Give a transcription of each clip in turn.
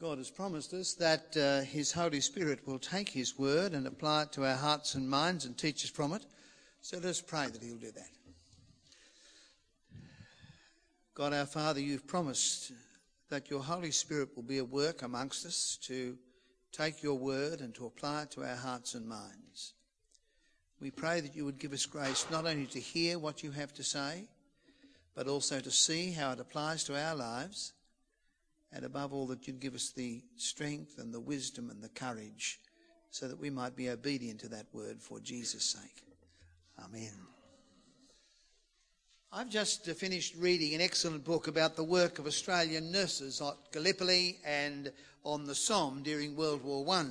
God has promised us that his Holy Spirit will take his word and apply it to our hearts and minds and teach us from it. So let's pray that he'll do that. God our Father, you've promised that your Holy Spirit will be at work amongst us to take your word and to apply it to our hearts and minds. We pray that you would give us grace not only to hear what you have to say, but also to see how it applies to our lives. And above all, that you'd give us the strength and the wisdom and the courage so that we might be obedient to that word for Jesus' sake. Amen. I've just finished reading an excellent book about the work of Australian nurses at Gallipoli and on the Somme during World War I.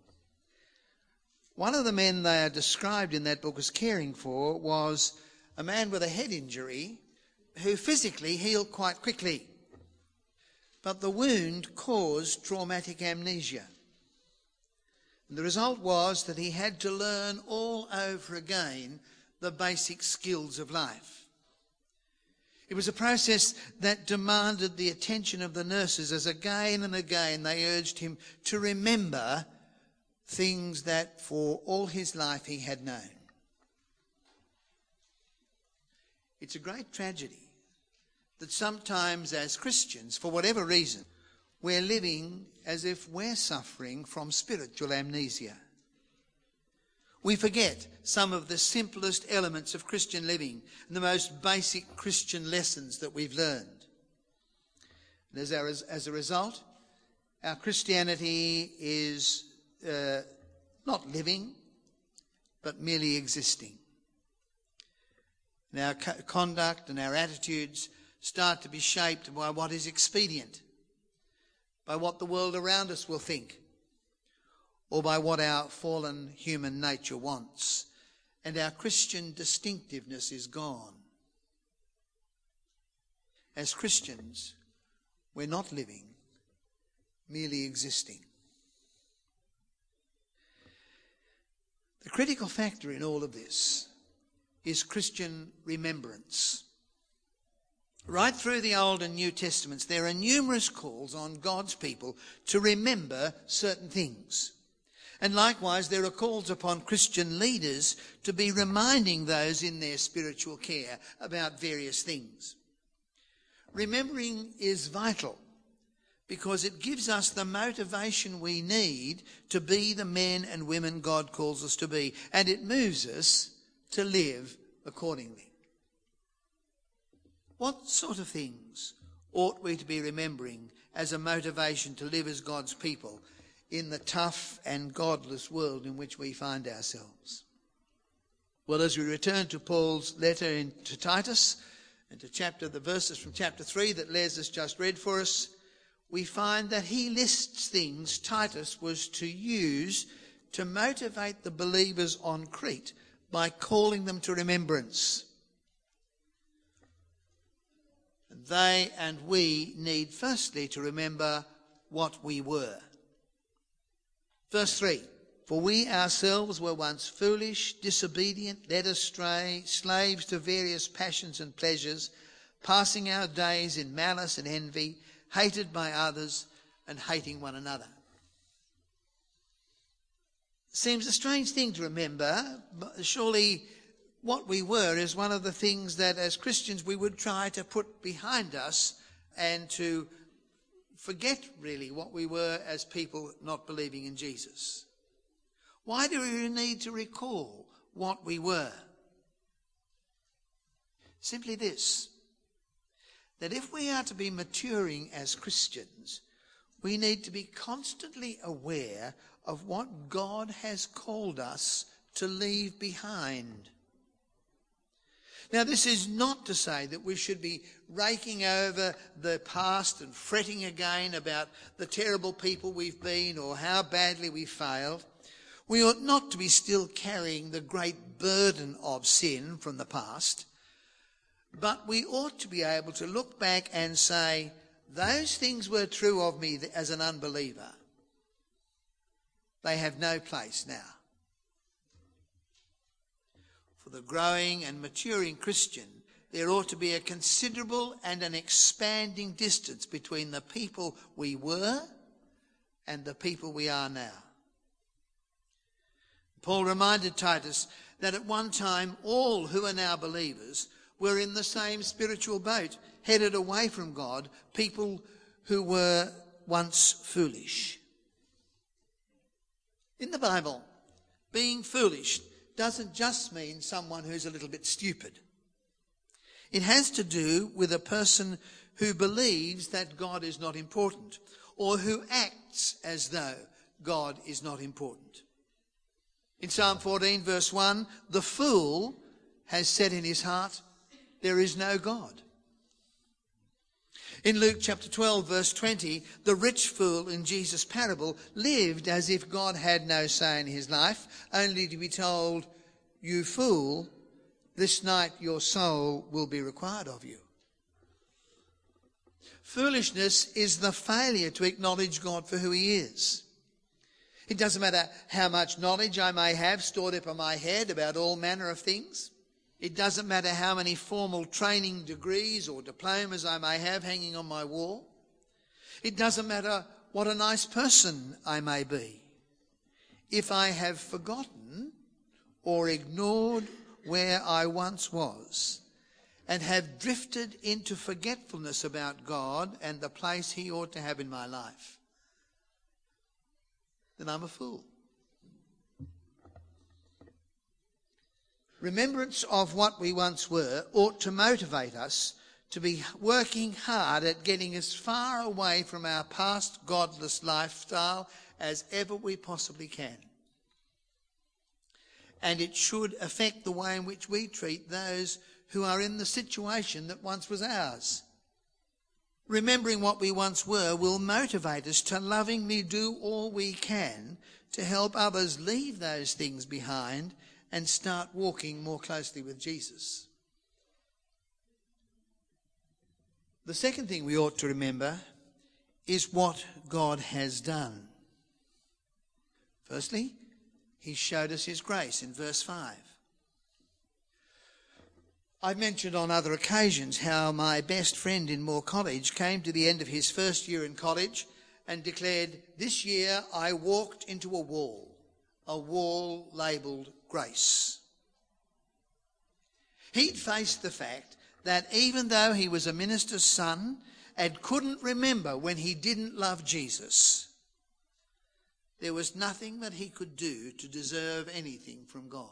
One of the men they are described in that book as caring for was a man with a head injury who physically healed quite quickly. But the wound caused traumatic amnesia. And the result was that he had to learn all over again the basic skills of life. It was a process that demanded the attention of the nurses as again and again they urged him to remember things that for all his life he had known. It's a great tragedy that sometimes as Christians, for whatever reason, we're living as if we're suffering from spiritual amnesia. We forget some of the simplest elements of Christian living and the most basic Christian lessons that we've learned. And as a result, our Christianity is not living, but merely existing. And our conduct and our attitudes start to be shaped by what is expedient, by what the world around us will think, or by what our fallen human nature wants. And our Christian distinctiveness is gone. As Christians, we're not living, merely existing. The critical factor in all of this is Christian remembrance. Right through the Old and New Testaments, there are numerous calls on God's people to remember certain things. And likewise, there are calls upon Christian leaders to be reminding those in their spiritual care about various things. Remembering is vital because it gives us the motivation we need to be the men and women God calls us to be, and it moves us to live accordingly. What sort of things ought we to be remembering as a motivation to live as God's people in the tough and godless world in which we find ourselves? Well, as we return to Paul's letter to Titus and to the verses from chapter 3 that Les has just read for us, we find that he lists things Titus was to use to motivate the believers on Crete by calling them to remembrance. They and we need firstly to remember what we were. Verse 3, for we ourselves were once foolish, disobedient, led astray, slaves to various passions and pleasures, passing our days in malice and envy, hated by others and hating one another. Seems a strange thing to remember, but surely what we were is one of the things that as Christians we would try to put behind us and to forget really what we were as people not believing in Jesus. Why do we need to recall what we were? Simply this, that if we are to be maturing as Christians, we need to be constantly aware of what God has called us to leave behind. Now, this is not to say that we should be raking over the past and fretting again about the terrible people we've been or how badly we failed. We ought not to be still carrying the great burden of sin from the past, but we ought to be able to look back and say, those things were true of me as an unbeliever. They have no place now. For the growing and maturing Christian, there ought to be a considerable and an expanding distance between the people we were and the people we are now. Paul reminded Titus that at one time all who are now believers were in the same spiritual boat, headed away from God, people who were once foolish. In the Bible, being foolish doesn't just mean someone who's a little bit stupid. It has to do with a person who believes that God is not important, or who acts as though God is not important. In Psalm 14 verse 1, the fool has said in his heart, there is no God. In Luke chapter 12 verse 20, the rich fool in Jesus' parable lived as if God had no say in his life, only to be told, you fool, this night your soul will be required of you. Foolishness is the failure to acknowledge God for who he is. It doesn't matter how much knowledge I may have stored up in my head about all manner of things. It doesn't matter how many formal training degrees or diplomas I may have hanging on my wall. It doesn't matter what a nice person I may be. If I have forgotten or ignored where I once was and have drifted into forgetfulness about God and the place he ought to have in my life, then I'm a fool. Remembrance of what we once were ought to motivate us to be working hard at getting as far away from our past godless lifestyle as ever we possibly can. And it should affect the way in which we treat those who are in the situation that once was ours. Remembering what we once were will motivate us to lovingly do all we can to help others leave those things behind and start walking more closely with Jesus. The second thing we ought to remember is what God has done. Firstly, he showed us his grace in verse 5. I've mentioned on other occasions how my best friend in Moore College came to the end of his first year in college and declared, this year I walked into a wall labelled grace. He'd faced the fact that even though he was a minister's son and couldn't remember when he didn't love Jesus, there was nothing that he could do to deserve anything from God.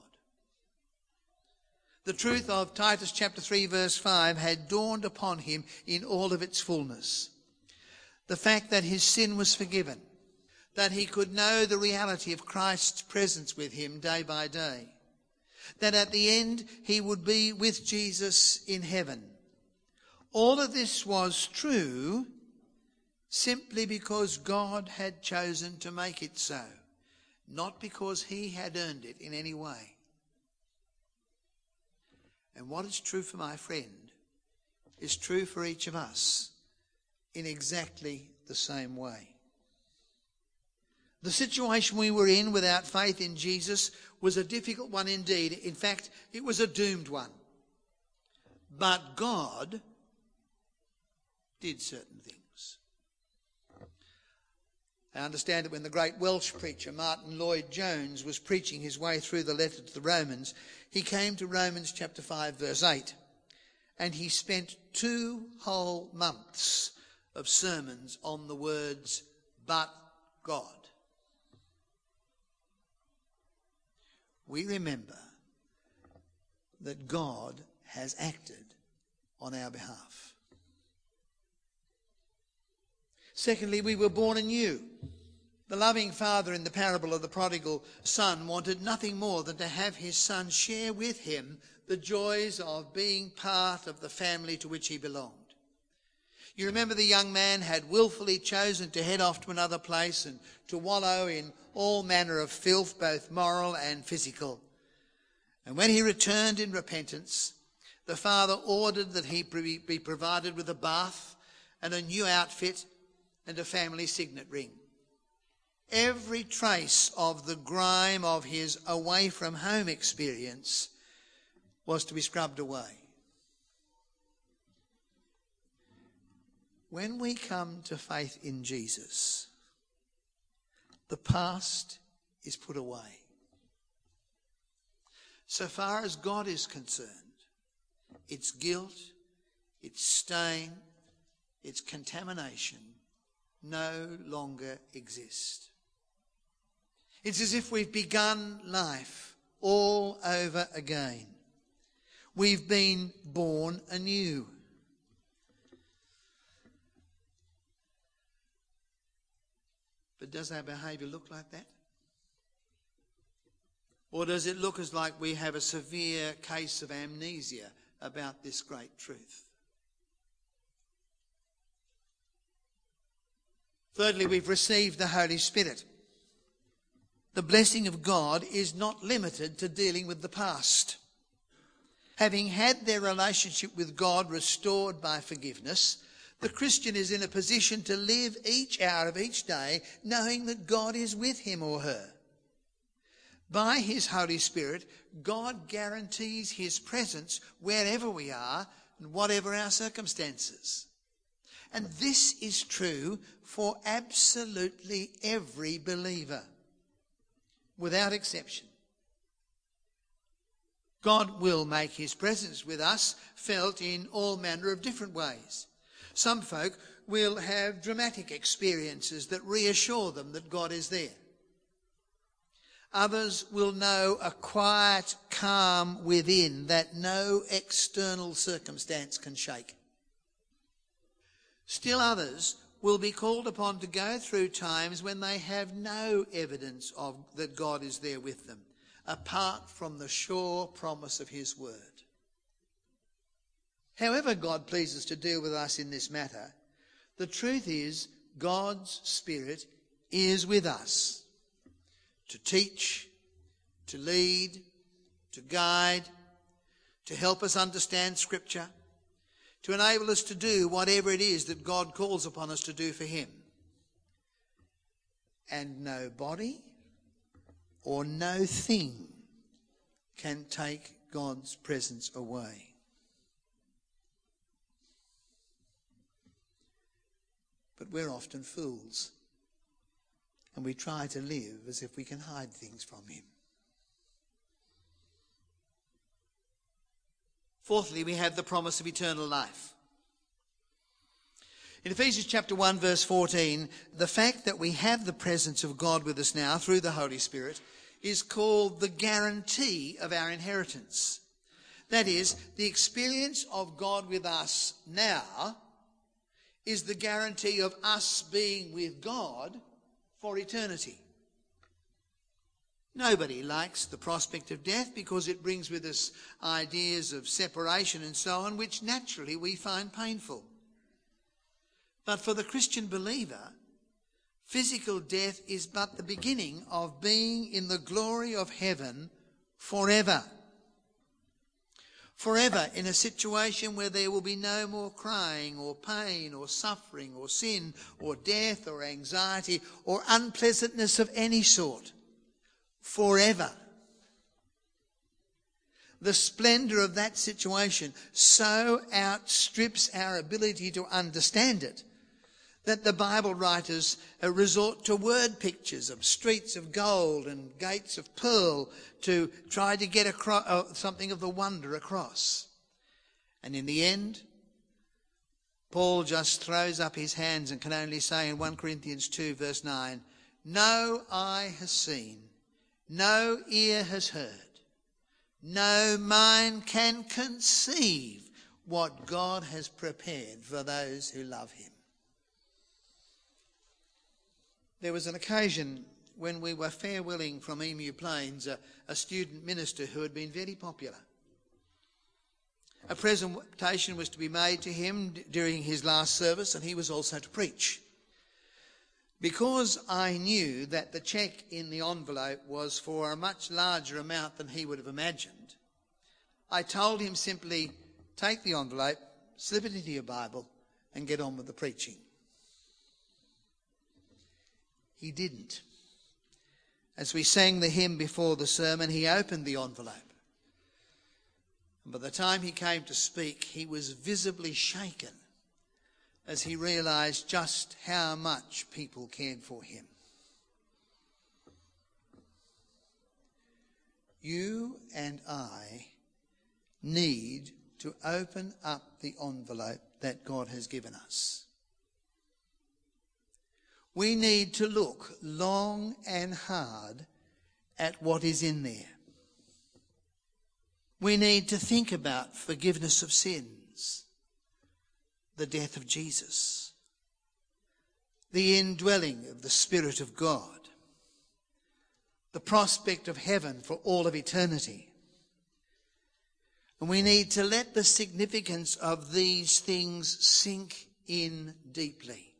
The truth of Titus chapter 3 verse 5 had dawned upon him in all of its fullness. The fact that his sin was forgiven, that he could know the reality of Christ's presence with him day by day, that at the end he would be with Jesus in heaven. All of this was true simply because God had chosen to make it so, not because he had earned it in any way. And what is true for my friend is true for each of us in exactly the same way. The situation we were in without faith in Jesus was a difficult one indeed. In fact, it was a doomed one. But God did certain things. I understand that when the great Welsh preacher Martin Lloyd-Jones was preaching his way through the letter to the Romans, he came to Romans chapter 5 verse 8, and he spent 2 whole months of sermons on the words, but God. We remember that God has acted on our behalf. Secondly, we were born anew. The loving father in the parable of the prodigal son wanted nothing more than to have his son share with him the joys of being part of the family to which he belonged. You remember the young man had willfully chosen to head off to another place and to wallow in all manner of filth, both moral and physical. And when he returned in repentance, the father ordered that he be provided with a bath and a new outfit and a family signet ring. Every trace of the grime of his away from home experience was to be scrubbed away. When we come to faith in Jesus, The past is put away. So far as God is concerned, its guilt, its stain, its contamination no longer exist. It's as if we've begun life all over again. We've been born anew. But does our behaviour look like that? Or does it look as like we have a severe case of amnesia about this great truth? Thirdly, we've received the Holy Spirit. The blessing of God is not limited to dealing with the past. Having had their relationship with God restored by forgiveness, the Christian is in a position to live each hour of each day knowing that God is with him or her. By his Holy Spirit, God guarantees his presence wherever we are and whatever our circumstances. And this is true for absolutely every believer, without exception. God will make his presence with us felt in all manner of different ways. Some folk will have dramatic experiences that reassure them that God is there. Others will know a quiet calm within that no external circumstance can shake. Still others will be called upon to go through times when they have no evidence of that God is there with them, apart from the sure promise of his word. However God pleases to deal with us in this matter, the truth is God's Spirit is with us to teach, to lead, to guide, to help us understand Scripture, to enable us to do whatever it is that God calls upon us to do for him. And no body or no thing can take God's presence away. But we're often fools, and we try to live as if we can hide things from him. Fourthly, we have the promise of eternal life. In Ephesians chapter 1 verse 14, the fact that we have the presence of God with us now through the Holy Spirit is called the guarantee of our inheritance. That is, the experience of God with us now is the guarantee of us being with God for eternity. Nobody likes the prospect of death because it brings with us ideas of separation and so on, which naturally we find painful. But for the Christian believer, physical death is but the beginning of being in the glory of heaven forever. Forever in a situation where there will be no more crying or pain or suffering or sin or death or anxiety or unpleasantness of any sort. Forever. The splendour of that situation so outstrips our ability to understand it that the Bible writers resort to word pictures of streets of gold and gates of pearl to try to get something of the wonder across. And in the end, Paul just throws up his hands and can only say in 1 Corinthians 2 verse 9, "No eye has seen, no ear has heard, no mind can conceive what God has prepared for those who love him." There was an occasion when we were farewelling from Emu Plains a student minister who had been very popular. A presentation was to be made to him during his last service, and he was also to preach. Because I knew that the cheque in the envelope was for a much larger amount than he would have imagined, I told him simply, take the envelope, slip it into your Bible, and get on with the preaching. He didn't. As we sang the hymn before the sermon, he opened the envelope. And by the time he came to speak, he was visibly shaken as he realised just how much people cared for him. you and I need to open up the envelope that God has given us. We need to look long and hard at what is in there. We need to think about forgiveness of sins, the death of Jesus, the indwelling of the Spirit of God, the prospect of heaven for all of eternity. And we need to let the significance of these things sink in deeply.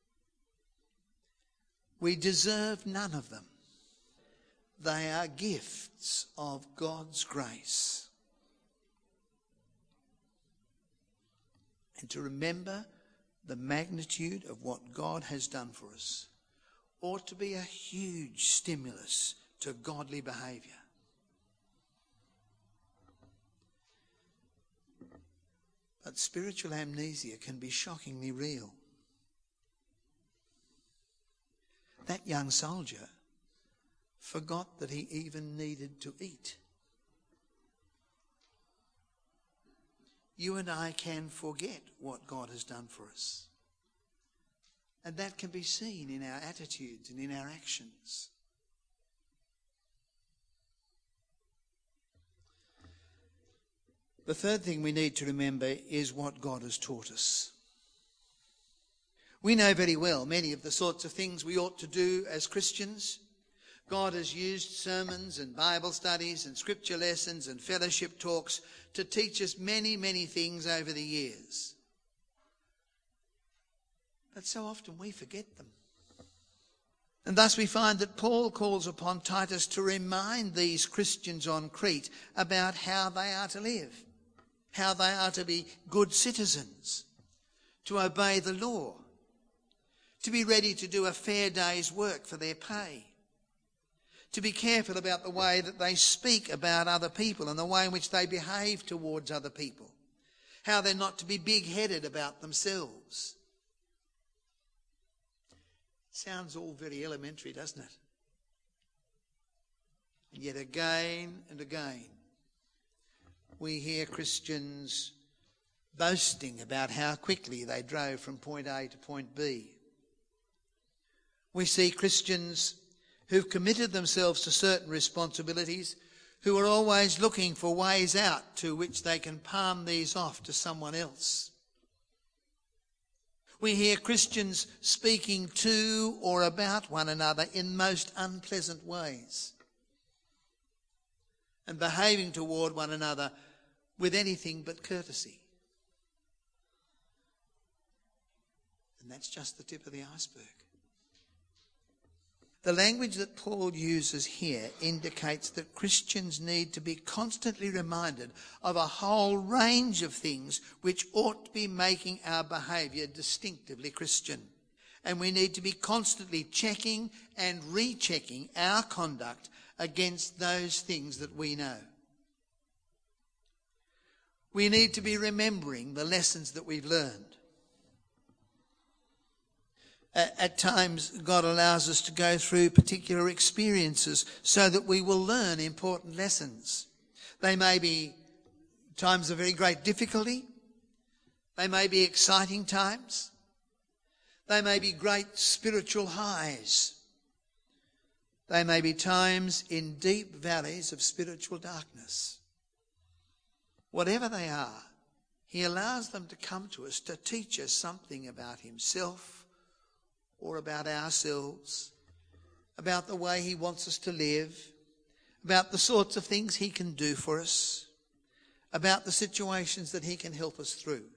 We deserve none of them. They are gifts of God's grace. And to remember the magnitude of what God has done for us ought to be a huge stimulus to godly behaviour. But spiritual amnesia can be shockingly real. That young soldier forgot that he even needed to eat. You and I can forget what God has done for us. And that can be seen in our attitudes and in our actions. The third thing we need to remember is what God has taught us. We know very well many of the sorts of things we ought to do as Christians. God has used sermons and Bible studies and scripture lessons and fellowship talks to teach us many, many things over the years. But so often we forget them. And thus we find that Paul calls upon Titus to remind these Christians on Crete about how they are to live, how they are to be good citizens, to obey the law, to be ready to do a fair day's work for their pay, to be careful about the way that they speak about other people and the way in which they behave towards other people, how they're not to be big-headed about themselves. Sounds all very elementary, doesn't it? And yet again and again, we hear Christians boasting about how quickly they drove from point A to point B. We see Christians who've committed themselves to certain responsibilities, who are always looking for ways out to which they can palm these off to someone else. We hear Christians speaking to or about one another in most unpleasant ways and behaving toward one another with anything but courtesy. And that's just the tip of the iceberg. The language that Paul uses here indicates that Christians need to be constantly reminded of a whole range of things which ought to be making our behaviour distinctively Christian. And we need to be constantly checking and rechecking our conduct against those things that we know. We need to be remembering the lessons that we've learned. At times, God allows us to go through particular experiences so that we will learn important lessons. They may be times of very great difficulty. They may be exciting times. They may be great spiritual highs. They may be times in deep valleys of spiritual darkness. Whatever they are, he allows them to come to us to teach us something about himself, or about ourselves, about the way he wants us to live, about the sorts of things he can do for us, about the situations that he can help us through.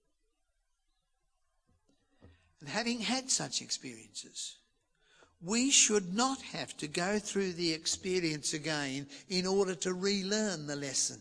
And having had such experiences, we should not have to go through the experience again in order to relearn the lesson.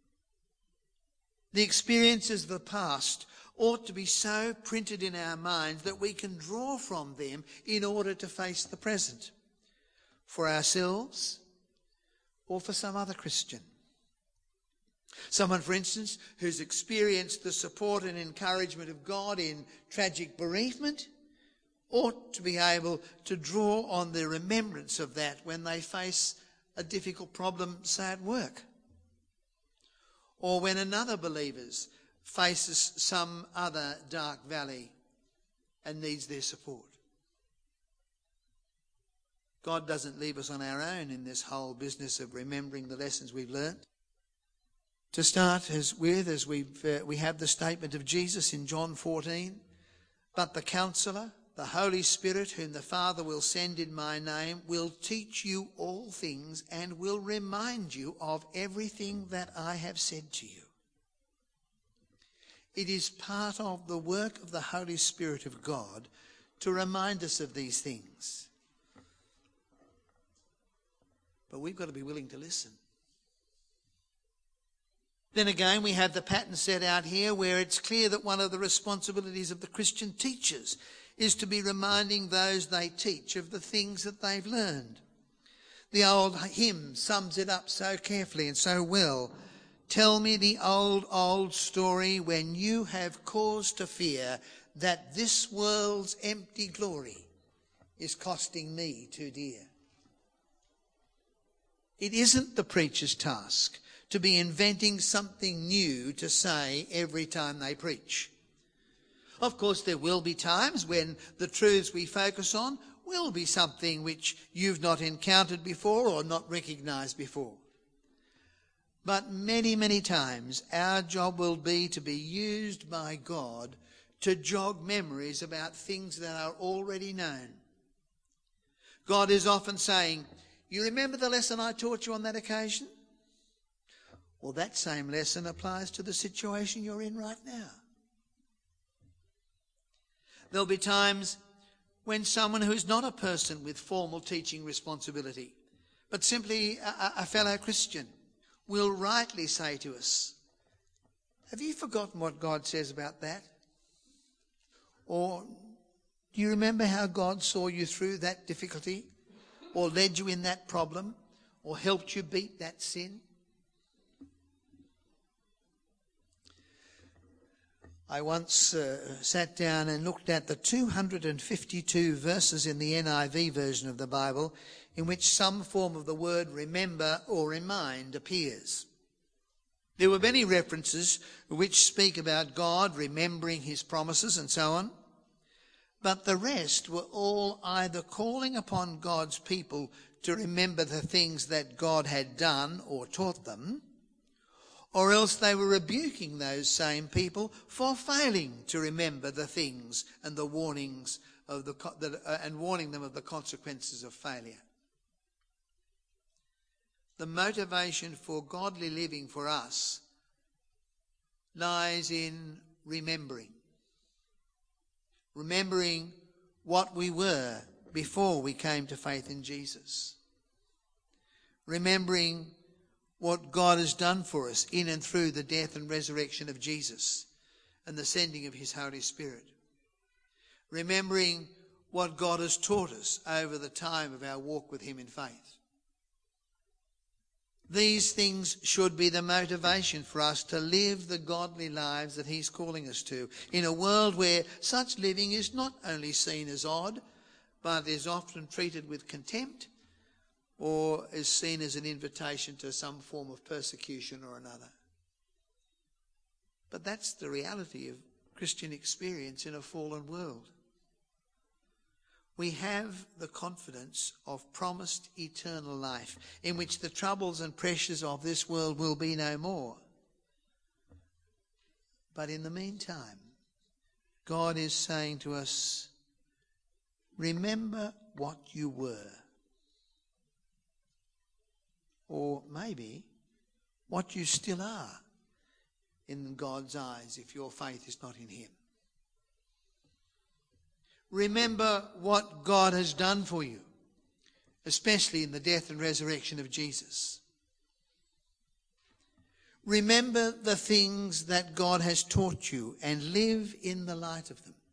The experiences of the past ought to be so printed in our minds that we can draw from them in order to face the present, for ourselves or for some other Christian. Someone, for instance, who's experienced the support and encouragement of God in tragic bereavement ought to be able to draw on the remembrance of that when they face a difficult problem, say at work, or when another believer faces some other dark valley and needs their support. God doesn't leave us on our own in this whole business of remembering the lessons we've learned. To start as we have the statement of Jesus in John 14, but the Counselor, the Holy Spirit, whom the Father will send in my name, will teach you all things and will remind you of everything that I have said to you. It is part of the work of the Holy Spirit of God to remind us of these things. But we've got to be willing to listen. Then again, we have the pattern set out here where it's clear that one of the responsibilities of the Christian teachers is to be reminding those they teach of the things that they've learned. The old hymn sums it up so carefully and so well. Tell me the old story when you have cause to fear that this world's empty glory is costing me too dear. It isn't the preacher's task to be inventing something new to say every time they preach. Of course, there will be times when the truths we focus on will be something which you've not encountered before or not recognised before. But many, many times our job will be to be used by God to jog memories about things that are already known. God is often saying, you remember the lesson I taught you on that occasion? Well, that same lesson applies to the situation you're in right now. There'll be times when someone who is not a person with formal teaching responsibility, but simply a fellow Christian, will rightly say to us, have you forgotten what God says about that? Or do you remember how God saw you through that difficulty? Or led you in that problem? Or helped you beat that sin? I once sat down and looked at the 252 verses in the NIV version of the Bible in which some form of the word remember or remind appears. There were many references which speak about God remembering his promises and so on, but the rest were all either calling upon God's people to remember the things that God had done or taught them, or else they were rebuking those same people for failing to remember the things and the warnings of and warning them of the consequences of failure. The motivation for godly living for us lies in remembering. Remembering what we were before we came to faith in Jesus. Remembering what God has done for us in and through the death and resurrection of Jesus and the sending of his Holy Spirit. Remembering what God has taught us over the time of our walk with him in faith. These things should be the motivation for us to live the godly lives that he's calling us to, in a world where such living is not only seen as odd, but is often treated with contempt or is seen as an invitation to some form of persecution or another. But that's the reality of Christian experience in a fallen world. We have the confidence of promised eternal life, in which the troubles and pressures of this world will be no more. But in the meantime, God is saying to us, remember what you were. Or maybe what you still are in God's eyes if your faith is not in him. Remember what God has done for you, especially in the death and resurrection of Jesus. Remember the things that God has taught you and live in the light of them.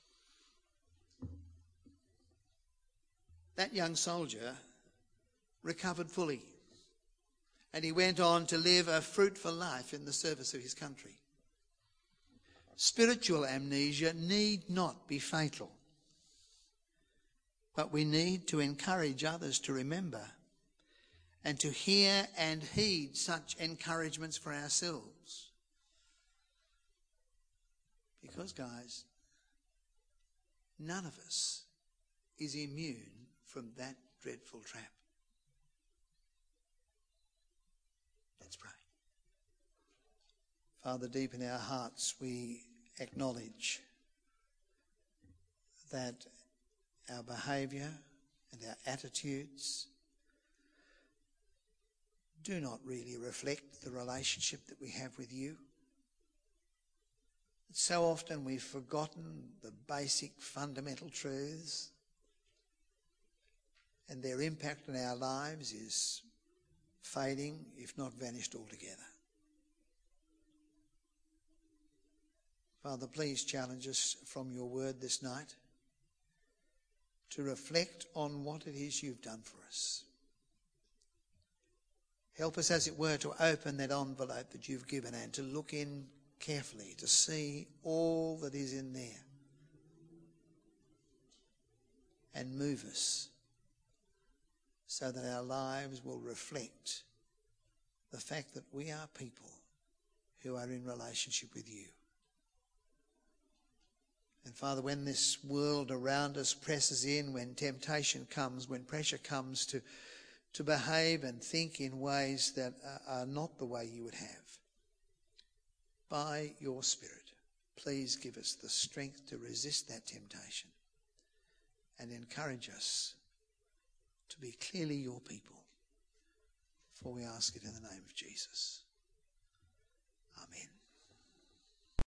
That young soldier recovered fully, and he went on to live a fruitful life in the service of his country. Spiritual amnesia need not be fatal. But we need to encourage others to remember and to hear and heed such encouragements for ourselves. Because, guys, none of us is immune from that dreadful trap. Let's pray. Father, deep in our hearts we acknowledge that our behaviour and our attitudes do not really reflect the relationship that we have with you. So often we've forgotten the basic fundamental truths, and their impact on our lives is fading, if not vanished altogether. Father, please challenge us from your word this night to reflect on what it is you've done for us. Help us, as it were, to open that envelope that you've given and to look in carefully, to see all that is in there, and move us so that our lives will reflect the fact that we are people who are in relationship with you. And Father, when this world around us presses in, when temptation comes, when pressure comes to behave and think in ways that are not the way you would have, by your Spirit, please give us the strength to resist that temptation and encourage us to be clearly your people. For we ask it in the name of Jesus. Amen.